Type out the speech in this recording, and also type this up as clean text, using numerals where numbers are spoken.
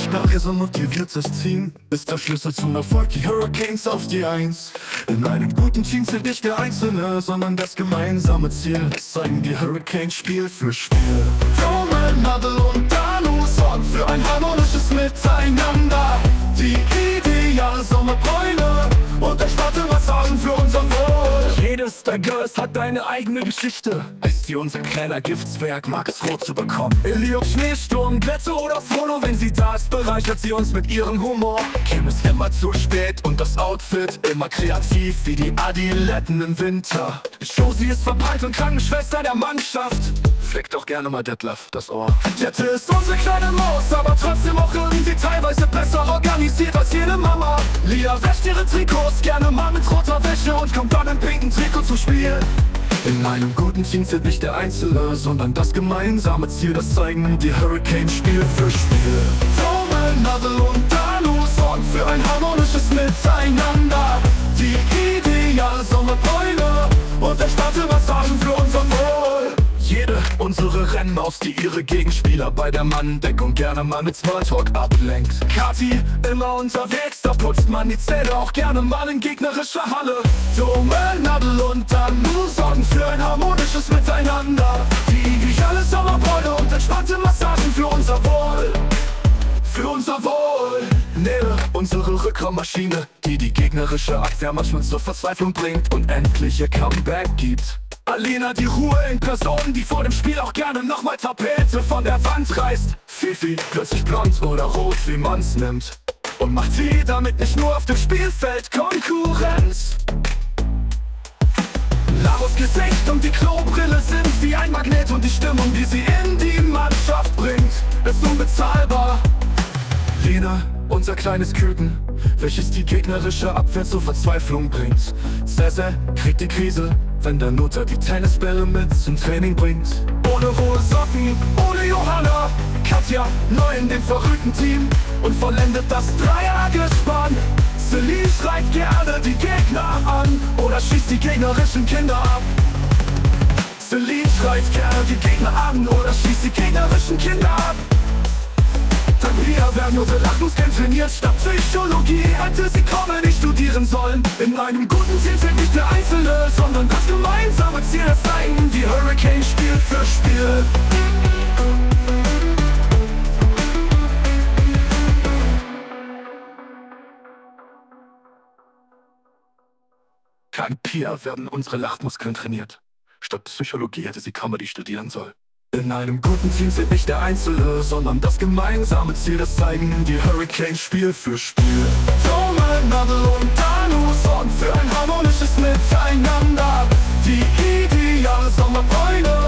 Starkes und motiviertes Team ist der Schlüssel zum Erfolg, die Hurricanes auf die Eins. In einem guten Team zählt nicht der Einzelne, sondern das gemeinsame Ziel. Das zeigen die Hurricanes Spiel für Spiel. Roman, Nadel und Danu sorgen für ein harmonisches Miteinander. Die ideale Sommerbräune und entspannte Massagen für unser Wohl. Jedes der Girls hat eine eigene Geschichte. Ist hier unser kleiner Giftswerk, mag es rot zu bekommen. Elio, Schneesturm, Glätte oder Frono, wenn sie da ist, bereichert sie uns mit ihrem Humor. Kim ist immer zu spät und das Outfit immer kreativ wie die Adiletten im Winter. Josie ist verpeilt und Krankenschwester der Mannschaft. Fleckt doch gerne mal Detlef das Ohr. Jette ist unsere kleine Maus, aber trotzdem auch irgendwie teilweise besser organisiert als jede Mama. Lia wäscht ihre Trikots gerne mal mit roter Wäsche und kommt dann im pinken Trikot zum Spiel. In einem guten Team zählt nicht der Einzelne, sondern das gemeinsame Ziel. Das zeigen die Hurricanes Spiel für Spiel. Roman, Nadel und Danu sorgen für ein harmonisches Miteinander. Die ideale Sommerbräune und entspannte Massagen für unser Wohl. Jede unsere Rennmaus, die ihre Gegenspieler bei der Manndeckung gerne mal mit Smalltalk ablenkt. Kati, immer unterwegs, da putzt man die Zähne auch gerne mal in gegnerischer Halle. Dome, Nadel und Danu sorgen für ein harmonisches Miteinander. Die ideale Sommerbräune und entspannte Massagen für unser Wohl. Für unser Wohl. Nele, unsere Rückraummaschine, die die gegnerische Abwehr manchmal zur Verzweiflung bringt und endlich ihr Comeback gibt. Alina, die Ruhe in Person, die vor dem Spiel auch gerne nochmal Tapete von der Wand reißt. Fifi, plötzlich blond oder rot, wie man's nimmt, und macht sie damit nicht nur auf dem Spielfeld Konkurrenz. Laros Gesicht und die Klobrille sind wie ein Magnet und die Stimmung, die sie in die Mannschaft bringt, ist unbezahlbar. Lina, unser kleines Küken, welches die gegnerische Abwehr zur Verzweiflung bringt. Cesar kriegt die Krise, wenn der Nutter die Tennisbälle mit zum Training bringt. Ohne hohe Socken, ohne Johanna, Katja neu in dem verrückten Team und vollendet das Dreiergespann. Celine schreit gerne die Gegner an oder schießt die gegnerischen Kinder ab. Celine schreit gerne die Gegner an oder schießt die gegnerischen Kinder ab. Dank Lia werden unsere Lachmuskeln trainiert. Statt Psychologie hätte sie Comedy studieren sollen. In einem guten Team zählt nicht der Einzelne, sondern das gemeinsame Ziel. Das zeigen die Hurricanes Spiel für Spiel. Dank Pia werden unsere Lachmuskeln trainiert. Statt Psychologie hätte sie Comedy studieren sollen. In einem guten Team zählt nicht der Einzelne, sondern das gemeinsame Ziel. Das zeigen die Hurricanes Spiel für Spiel. Roman, Nadel und Danu sorgen für ein harmonisches Miteinander. Die ideale Sommerbräune